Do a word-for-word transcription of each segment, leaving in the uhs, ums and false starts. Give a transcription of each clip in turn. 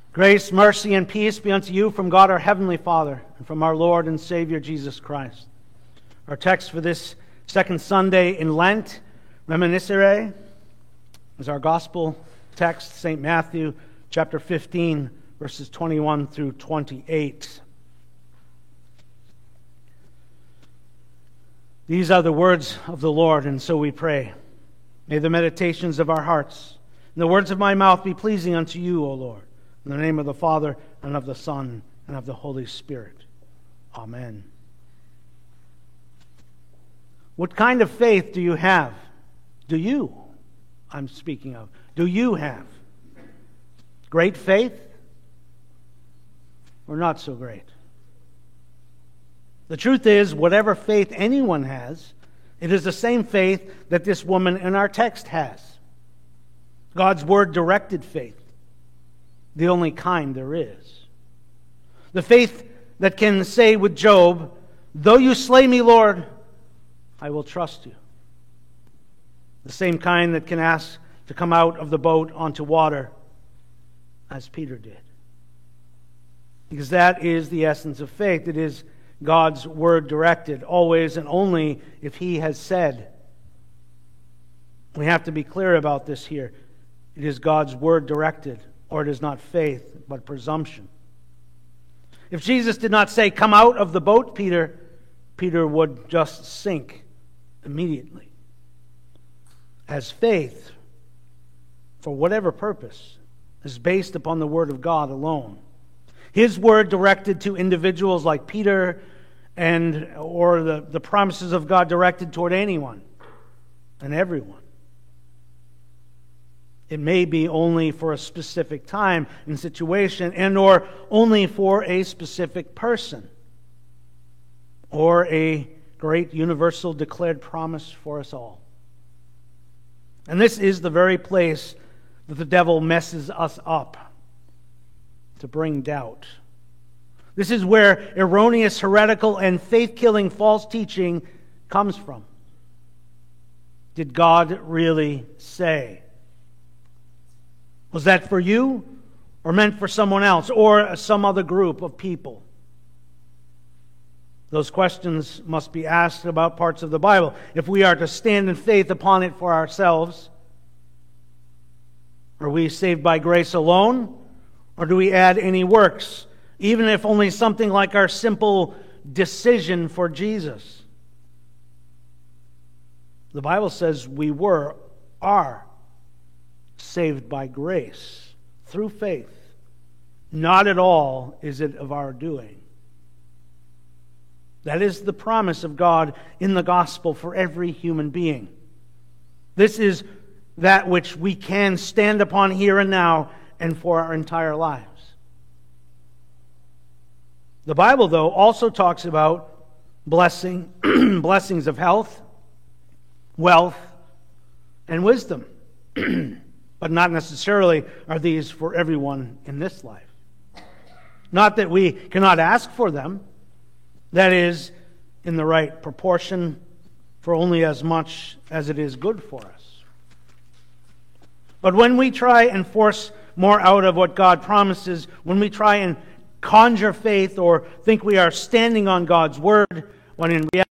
Grace, mercy, and peace be unto you from God our Heavenly Father and from our Lord and Savior Jesus Christ. Our text for this second Sunday in Lent, Reminiscere, is our gospel text, Saint Matthew chapter fifteen, verses twenty-one through twenty-eight. These are the words of the Lord, and so we pray. May the meditations of our hearts and the words of my mouth be pleasing unto you, O Lord. In the name of the Father, and of the Son, and of the Holy Spirit. Amen. What kind of faith do you have? Do you? I'm speaking of. Do you have great faith? Or not so great? The truth is, whatever faith anyone has, it is the same faith that this woman in our text has. God's word-directed faith. The only kind there is. The faith that can say with Job, though you slay me, Lord, I will trust you. The same kind that can ask to come out of the boat onto water, as Peter did. Because that is the essence of faith. It is God's word directed, always and only if He has said. We have to be clear about this here. It is God's word directed, or it is not faith, but presumption. If Jesus did not say, come out of the boat, Peter, Peter would just sink immediately. As faith, for whatever purpose, is based upon the word of God alone. His word directed to individuals like Peter, and or the, the promises of God directed toward anyone and everyone. It may be only for a specific time and situation, and or only for a specific person, or a great universal declared promise for us all. And this is the very place that the devil messes us up, to bring doubt. This is where erroneous, heretical, and faith-killing false teaching comes from. Did God really say? Was that for you, or meant for someone else, or some other group of people? Those questions must be asked about parts of the Bible. If we are to stand in faith upon it for ourselves, are we saved by grace alone, or do we add any works, even if only something like our simple decision for Jesus? The Bible says we were, are, saved by grace, through faith. Not at all is it of our doing. That is the promise of God in the gospel for every human being. This is that which we can stand upon here and now and for our entire lives. The Bible, though, also talks about blessing, blessings of health, wealth, and wisdom. But not necessarily are these for everyone in this life. Not that we cannot ask for them. That is, in the right proportion, for only as much as it is good for us. But when we try and force more out of what God promises, when we try and conjure faith or think we are standing on God's word, when in reality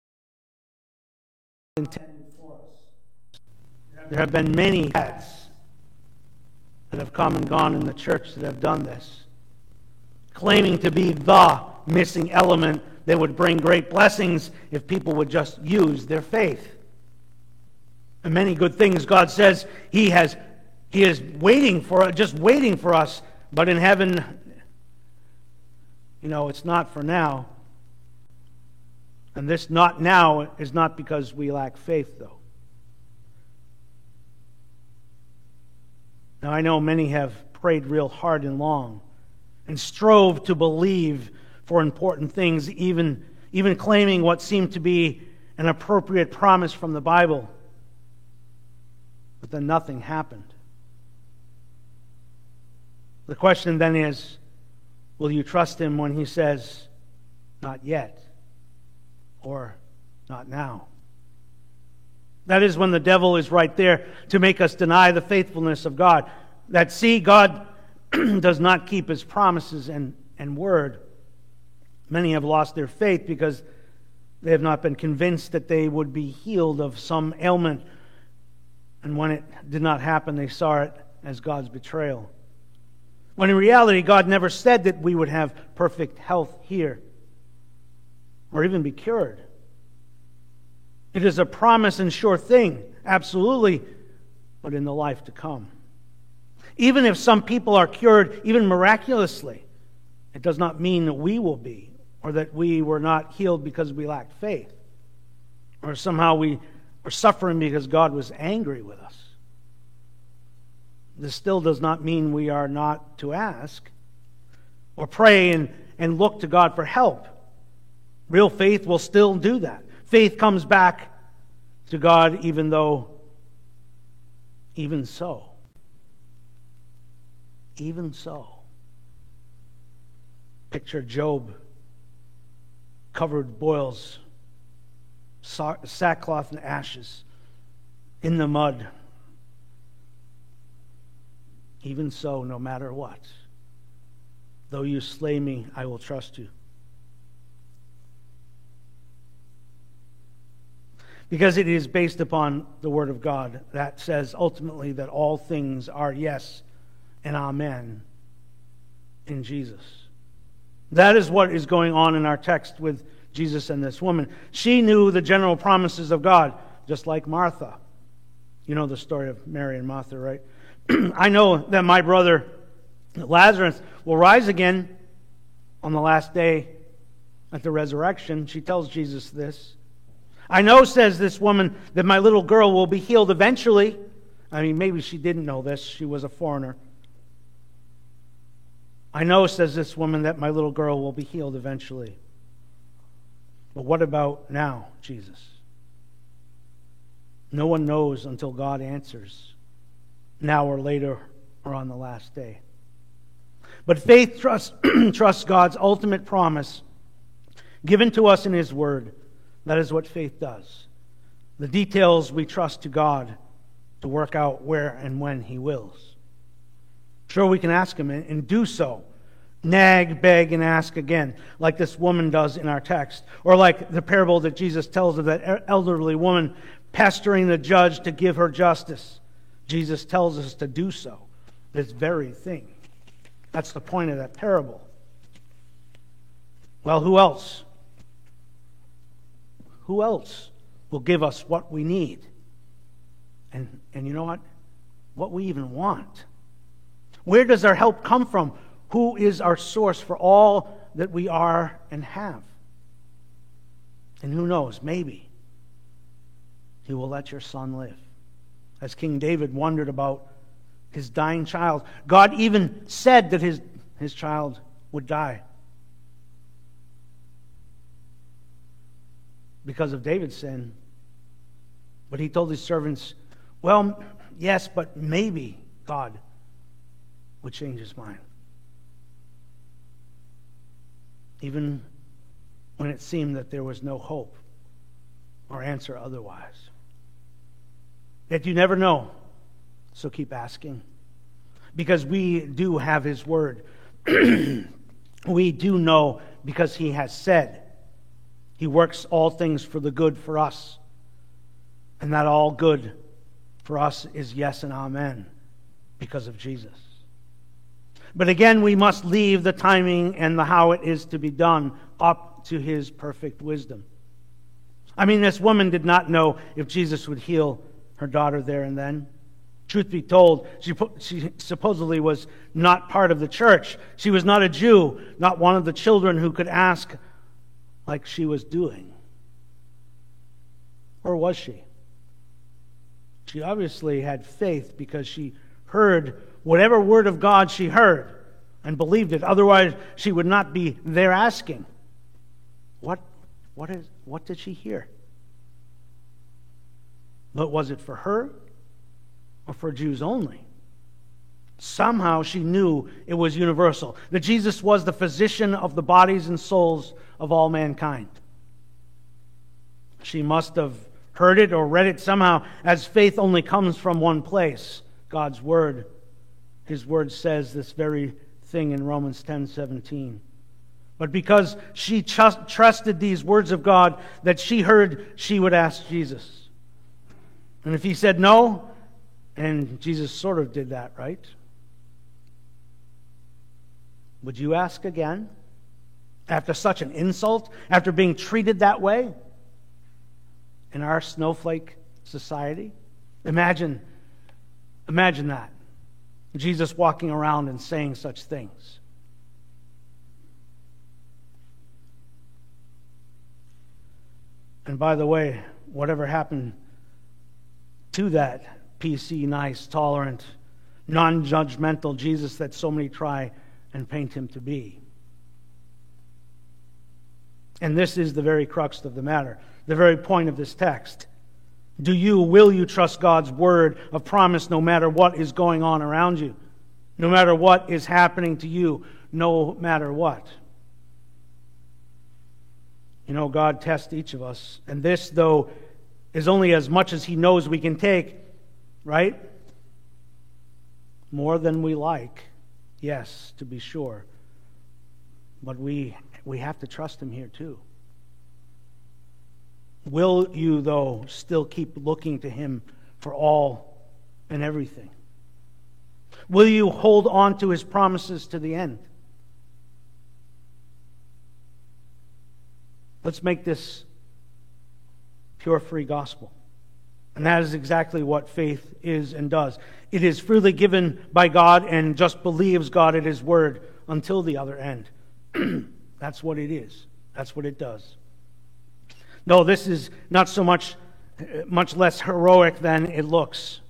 intended for us. There have been many dads that have come and gone in the church that have done this, claiming to be the missing element that would bring great blessings if people would just use their faith. And many good things God says He has He is waiting for, just waiting for us, but in heaven, you know, it's not for now. And this not now is not because we lack faith, though. Now, I know many have prayed real hard and long and strove to believe for important things, even, even claiming what seemed to be an appropriate promise from the Bible. But then nothing happened. The question then is, will you trust Him when He says, not yet, or not now? That is when the devil is right there to make us deny the faithfulness of God. That, see, God does not keep his promises and, and word, many have lost their faith because they have not been convinced that they would be healed of some ailment. And when it did not happen, they saw it as God's betrayal. When in reality, God never said that we would have perfect health here or even be cured. It is a promise and sure thing, absolutely, but in the life to come. Even if some people are cured, even miraculously, it does not mean that we will be, or that we were not healed because we lacked faith, or somehow we were suffering because God was angry with us. This still does not mean we are not to ask or pray and, and look to God for help. Real faith will still do that. Faith comes back to God even though, even so. Even so. Picture Job covered boils, sackcloth and ashes, in the mud. Even so, no matter what, though you slay me, I will trust you. Because it is based upon the Word of God that says ultimately that all things are yes and amen in Jesus. That is what is going on in our text with Jesus and this woman. She knew the general promises of God, just like Martha. You know the story of Mary and Martha, right? I know that my brother Lazarus will rise again on the last day at the resurrection. She tells Jesus this. I know, says this woman, that my little girl will be healed eventually. I mean, maybe she didn't know this. She was a foreigner. I know, says this woman, that my little girl will be healed eventually. But what about now, Jesus? No one knows until God answers, now or later or on the last day. But faith trusts, trusts God's ultimate promise given to us in His Word. That is what faith does. The details we trust to God to work out where and when He wills. Sure, we can ask Him and do so. Nag, beg, and ask again, like this woman does in our text. Or like the parable that Jesus tells of that elderly woman pestering the judge to give her justice. Jesus tells us to do so, this very thing. That's the point of that parable. Well, who else? Who else will give us what we need? And, and you know what? What we even want. Where does our help come from? Who is our source for all that we are and have? And who knows, maybe He will let your son live. As King David wondered about his dying child, God even said that his, his child would die. Because of David's sin. But he told his servants, well, yes, but maybe God would change his mind. Even when it seemed that there was no hope or answer otherwise. Yet you never know, so keep asking. Because we do have His Word. We do know because He has said He works all things for the good for us. And that all good for us is yes and amen because of Jesus. But again, we must leave the timing and the how it is to be done up to His perfect wisdom. I mean, this woman did not know if Jesus would heal her daughter there and then. Truth be told, she, she supposedly was not part of the church. She was not a Jew, not one of the children who could ask like she was doing. Or was she? She obviously had faith because she heard whatever word of God she heard and believed it. Otherwise, she would not be there asking. What, what, is, what did she hear? But was it for her or for Jews only? Somehow she knew it was universal, that Jesus was the physician of the bodies and souls of all mankind. She must have heard it or read it somehow, as faith only comes from one place, God's Word, His word says this very thing in Romans ten seventeen. But because she trust, trusted these words of God that she heard, she would ask Jesus. And if he said no, and Jesus sort of did that, right? Would you ask again? After such an insult? After being treated that way? In our snowflake society? Imagine, imagine that. Jesus walking around and saying such things. And by the way, whatever happened to that P C, nice, tolerant, non-judgmental Jesus that so many try and paint him to be? And this is the very crux of the matter, the very point of this text. Do you, will you trust God's word of promise no matter what is going on around you? No matter what is happening to you, no matter what? You know, God tests each of us. And this, though, is only as much as he knows we can take, right? More than we like, yes, to be sure. But we we have to trust him here too. Will you, though, still keep looking to him for all and everything? Will you hold on to his promises to the end? Let's make this pure, free gospel. And that is exactly what faith is and does. It is freely given by God and just believes God at his word until the other end. That's what it is. That's what it does. No, this is not so much, much less heroic than it looks.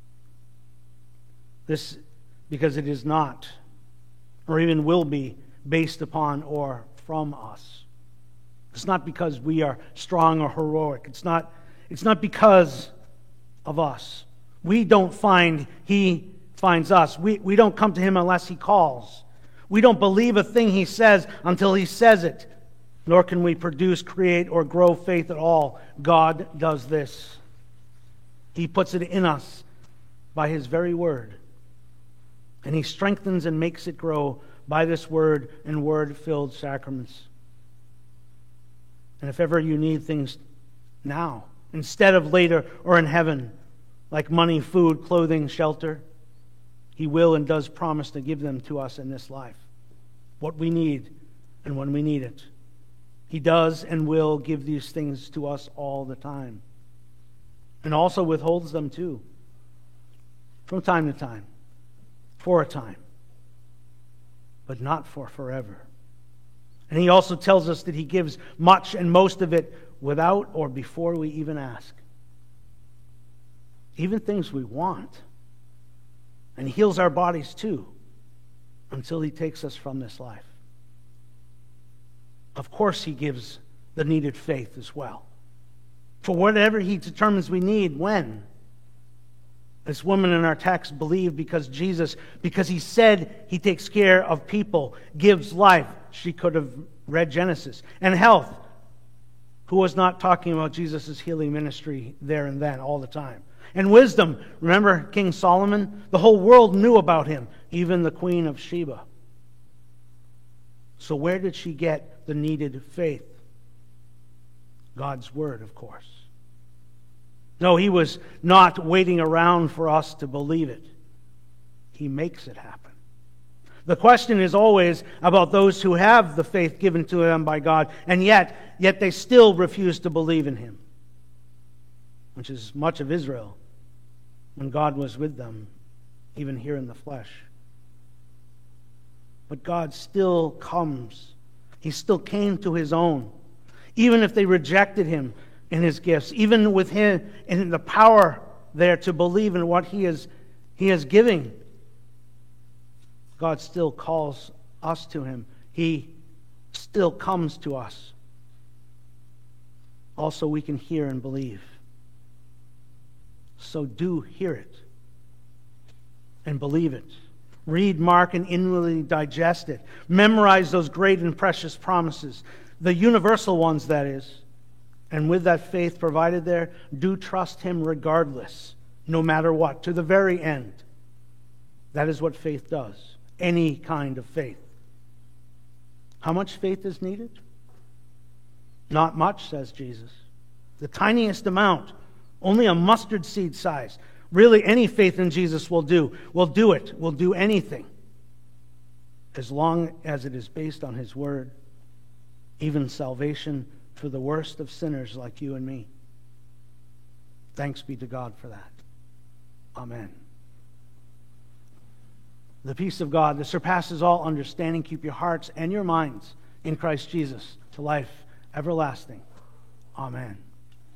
This, because it is not, or even will be, based upon or from us. It's not because we are strong or heroic. It's not, it's not because of us. We don't find, he finds us. We, we don't come to him unless he calls. We don't believe a thing he says until he says it. Nor can we produce, create, or grow faith at all. God does this. He puts it in us by his very word. And he strengthens and makes it grow by this word and word-filled sacraments. And if ever you need things now, instead of later or in heaven, like money, food, clothing, shelter, he will and does promise to give them to us in this life. What we need and when we need it. He does and will give these things to us all the time. And also withholds them too. From time to time. For a time. But not for forever. And he also tells us that he gives much and most of it without or before we even ask. Even things we want. And heals our bodies too. Until he takes us from this life. Of course he gives the needed faith as well. For whatever he determines we need, when? This woman in our text believed because Jesus, because he said he takes care of people, gives life. She could have read Genesis. And health. Who was not talking about Jesus' healing ministry there and then all the time. And wisdom. Remember King Solomon? The whole world knew about him. Even the Queen of Sheba. So where did she get the needed faith? God's word, of course. No, he was not waiting around for us to believe it. He makes it happen. The question is always about those who have the faith given to them by God, and yet, yet they still refuse to believe in him. Which is much of Israel when God was with them, even here in the flesh. But God still comes. He still came to his own. Even if they rejected him in his gifts, even with him in the power there to believe in what he is, he is giving, God still calls us to him. He still comes to us. Also, we can hear and believe. So do hear it and believe it. Read, mark, and inwardly digest it. Memorize those great and precious promises, the universal ones, that is. And with that faith provided there, do trust him regardless, no matter what, to the very end. That is what faith does. Any kind of faith. How much faith is needed? Not much, says Jesus. The tiniest amount. Only a mustard seed size. Really, any faith in Jesus will do. Will do it. Will do anything. As long as it is based on His Word. Even salvation for the worst of sinners like you and me. Thanks be to God for that. Amen. The peace of God that surpasses all understanding, keep your hearts and your minds in Christ Jesus to life everlasting. Amen.